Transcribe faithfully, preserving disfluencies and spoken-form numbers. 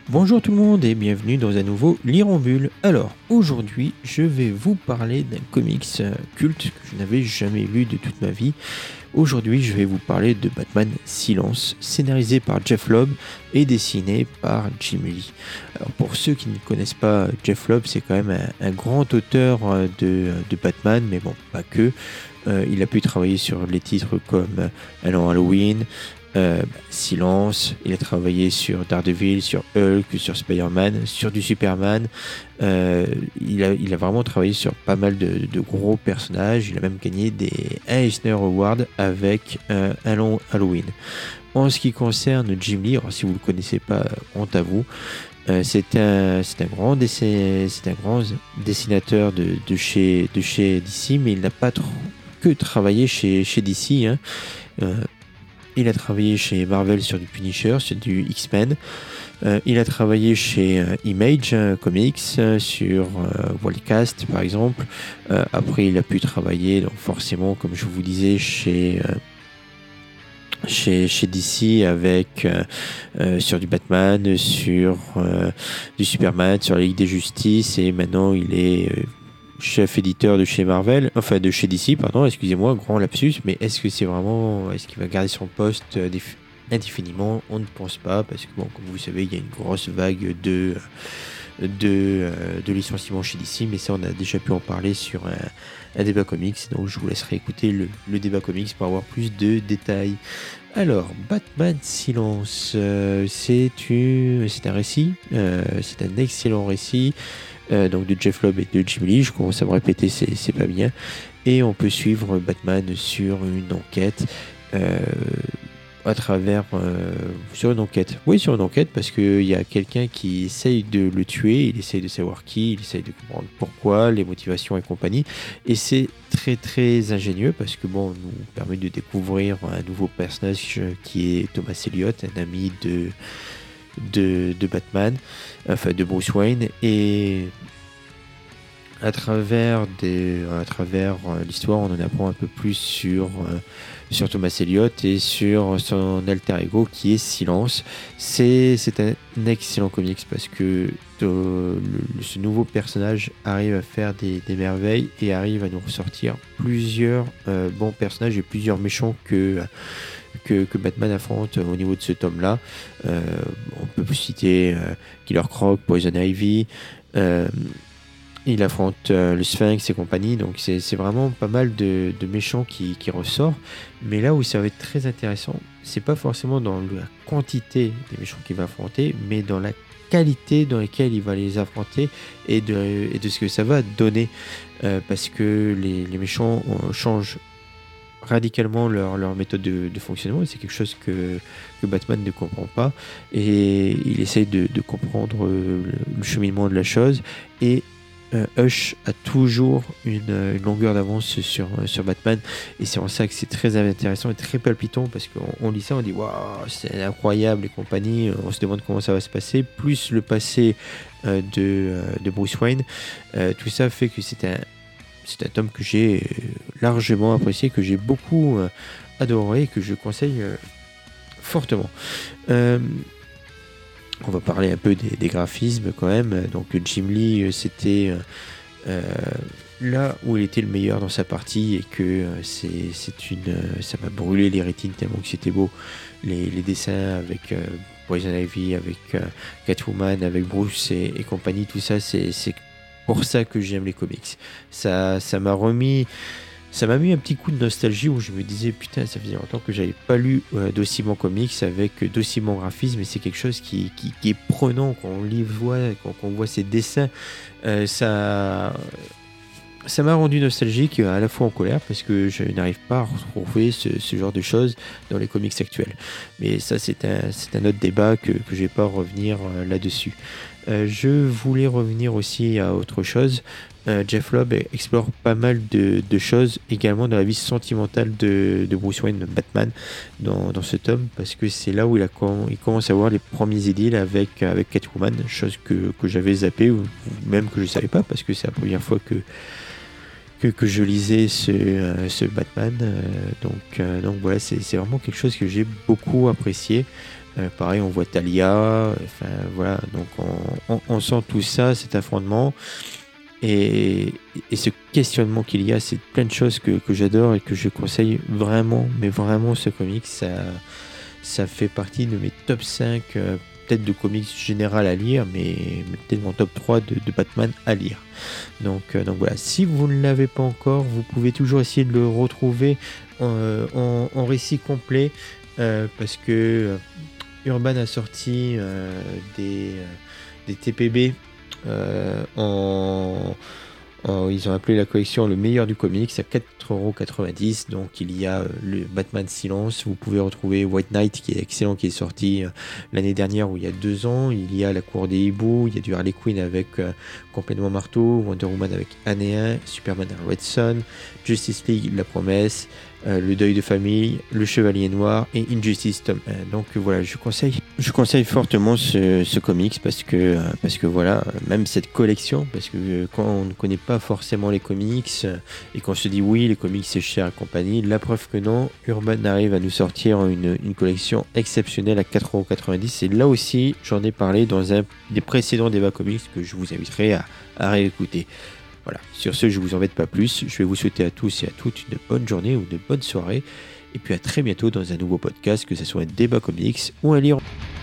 Bonjour tout le monde et bienvenue dans un nouveau Lire en Bulle. Alors, aujourd'hui, je vais vous parler d'un comics euh, culte que je n'avais jamais lu de toute ma vie. Aujourd'hui, je vais vous parler de Batman Silence, scénarisé par Jeph Loeb et dessiné par Jim Lee. Alors, pour ceux qui ne connaissent pas Jeph Loeb, c'est quand même un, un grand auteur euh, de, de Batman, mais bon, pas que. Euh, il a pu travailler sur les titres comme Allant Halloween, Euh, bah, Silence, il a travaillé sur Daredevil, sur Hulk, sur Spider-Man, sur du Superman. Euh, il, a, il a vraiment travaillé sur pas mal de, de gros personnages. Il a même gagné des Eisner Awards avec euh, Allant Halloween. En ce qui concerne Jim Lee, alors si vous ne le connaissez pas, honte à vous. Euh, c'est un, c'est un grand dessin, c'est un grand dessinateur de, de chez, de chez D C, mais il n'a pas trop que travaillé chez, chez D C. Hein. Euh, Il a travaillé chez Marvel sur du Punisher, sur du X-Men. Euh, il a travaillé chez euh, Image euh, Comics, euh, sur euh, Wildcast par exemple. Euh, après, il a pu travailler, donc forcément, comme je vous disais, chez, euh, chez, chez D C avec euh, euh, sur du Batman, sur euh, du Superman, sur la Ligue des Justices. Et maintenant, il est euh, chef éditeur de chez Marvel, enfin de chez D C, pardon, excusez-moi, grand lapsus, mais est-ce que c'est vraiment, est-ce qu'il va garder son poste euh, déf- indéfiniment? On ne pense pas, parce que bon, comme vous le savez, il y a une grosse vague de, de, euh, de licenciements chez D C, mais ça on a déjà pu en parler sur un, un débat comics, donc je vous laisserai écouter le, le débat comics pour avoir plus de détails. Alors, Batman Silence, euh, c'est, une, c'est un récit, euh, c'est un excellent récit, Euh, donc de Jeph Loeb et de Jim Lee. Je commence à me répéter, c'est, c'est pas bien. Et on peut suivre Batman sur une enquête euh, à travers euh, sur une enquête. Oui, sur une enquête parce qu'il y a quelqu'un qui essaye de le tuer. Il essaye de savoir qui, il essaye de comprendre pourquoi, les motivations et compagnie. Et c'est très très ingénieux parce que bon, on nous permet de découvrir un nouveau personnage qui est Thomas Elliott, un ami de De, de Batman, enfin de Bruce Wayne, et à travers, des, à travers euh, l'histoire, on en apprend un peu plus sur, euh, sur Thomas Elliott et sur son alter ego qui est Silence. C'est, c'est un excellent comics parce que euh, le, ce nouveau personnage arrive à faire des, des merveilles et arrive à nous ressortir plusieurs euh, bons personnages et plusieurs méchants que Que, que Batman affronte au niveau de ce tome-là. Euh, on peut citer euh, Killer Croc, Poison Ivy, euh, il affronte euh, le Sphinx et compagnie, donc c'est, c'est vraiment pas mal de, de méchants qui, qui ressortent. Mais là où ça va être très intéressant, c'est pas forcément dans la quantité des méchants qu'il va affronter, mais dans la qualité dans laquelle il va les affronter et de, et de ce que ça va donner. Euh, parce que les, les méchants euh, changent radicalement leur, leur méthode de, de fonctionnement, et c'est quelque chose que, que Batman ne comprend pas, et il essaye de, de comprendre euh, le, le cheminement de la chose, et euh, Hush a toujours une, une longueur d'avance sur, sur Batman, et c'est en ça que c'est très intéressant et très palpitant, parce qu'on on lit ça, on dit waouh, c'est incroyable et compagnie, on se demande comment ça va se passer, plus le passé euh, de, euh, de Bruce Wayne, euh, tout ça fait que c'est un C'est un tome que j'ai largement apprécié, que j'ai beaucoup euh, adoré et que je conseille euh, fortement. Euh, on va parler un peu des, des graphismes quand même. Donc Jim Lee, c'était euh, là où il était le meilleur dans sa partie, et que euh, c'est, c'est une, euh, ça m'a brûlé les rétines tellement que c'était beau. Les, les dessins avec euh, Poison Ivy, avec euh, Catwoman, avec Bruce et, et compagnie, tout ça, c'est, c'est pour ça que j'aime les comics. Ça, ça m'a remis, ça m'a mis un petit coup de nostalgie où je me disais putain, ça faisait longtemps que j'avais pas lu euh, d'aussi bons comics avec d'aussi bons graphismes, et c'est quelque chose qui, qui, qui est prenant quand on lit, voit, quand, quand on voit ces dessins. Euh, ça, ça m'a rendu nostalgique, à la fois en colère parce que je n'arrive pas à retrouver ce, ce genre de choses dans les comics actuels. Mais ça, c'est un, c'est un autre débat que, que je vais pas revenir euh, là-dessus. Euh, je voulais revenir aussi à autre chose. Euh, Jeph Loeb explore pas mal de, de choses également dans la vie sentimentale de, de Bruce Wayne, de Batman, dans, dans ce tome, parce que c'est là où il, a, il commence à avoir les premiers idylles avec, avec Catwoman, chose que, que j'avais zappé, ou même que je savais pas, parce que c'est la première fois que, que, que je lisais ce, euh, ce Batman. Euh, donc, euh, donc voilà, c'est, c'est vraiment quelque chose que j'ai beaucoup apprécié. Euh, pareil, on voit Talia. Enfin voilà, donc on, on, on sent tout ça, cet affrontement. Et, et ce questionnement qu'il y a, c'est plein de choses que, que j'adore et que je conseille vraiment, mais vraiment ce comic, ça, ça fait partie de mes top cinq, euh, peut-être de comics général à lire, mais, mais peut-être mon top trois de, de Batman à lire. Donc, euh, donc voilà, si vous ne l'avez pas encore, vous pouvez toujours essayer de le retrouver en, en, en récit complet, euh, parce que euh, Urban a sorti euh, des, euh, des T P B. Euh, en, en, ils ont appelé la collection le meilleur du comics à quatre euros quatre-vingt-dix. Donc il y a euh, le Batman Silence, vous pouvez retrouver White Knight qui est excellent, qui est sorti euh, l'année dernière ou il y a deux ans. Il y a La Cour des Hiboux, il y a du Harley Quinn avec euh, Complètement Marteau, Wonder Woman avec Année un, Superman et Red Son, Justice League La Promesse, euh, Le Deuil de Famille, Le Chevalier Noir et Injustice tome un. Donc euh, voilà, je conseille, je conseille fortement ce, ce comics parce que, euh, parce que voilà, même cette collection, parce que euh, quand on ne connaît pas forcément les comics euh, et qu'on se dit oui, les comics c'est cher et compagnie, la preuve que non, Urban arrive à nous sortir une, une collection exceptionnelle à quatre euros quatre-vingt-dix. Et là aussi, j'en ai parlé dans un des précédents débats comics que je vous inviterai à, à réécouter. Voilà, sur ce, je vous embête pas plus. Je vais vous souhaiter à tous et à toutes une bonne journée ou une bonne soirée. Et puis à très bientôt dans un nouveau podcast, que ce soit un débat comics ou un livre.